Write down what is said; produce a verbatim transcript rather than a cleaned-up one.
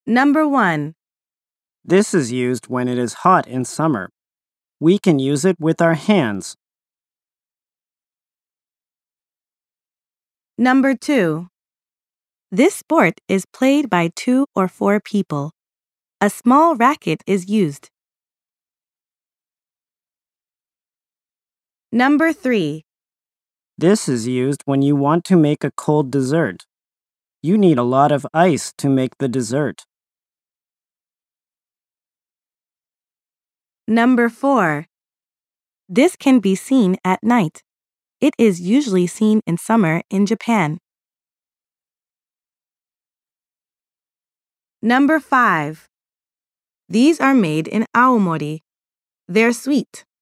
Number one. This is used when it is hot in summer. We can use it with our hands. Number two. This sport is played by two or four people. A small racket is used. Number three. This is used when you want to make a cold dessert. You need a lot of ice to make the dessert. Number four. This can be seen at night. It is usually seen in summer in Japan. Number five. These are made in Aomori. They're sweet.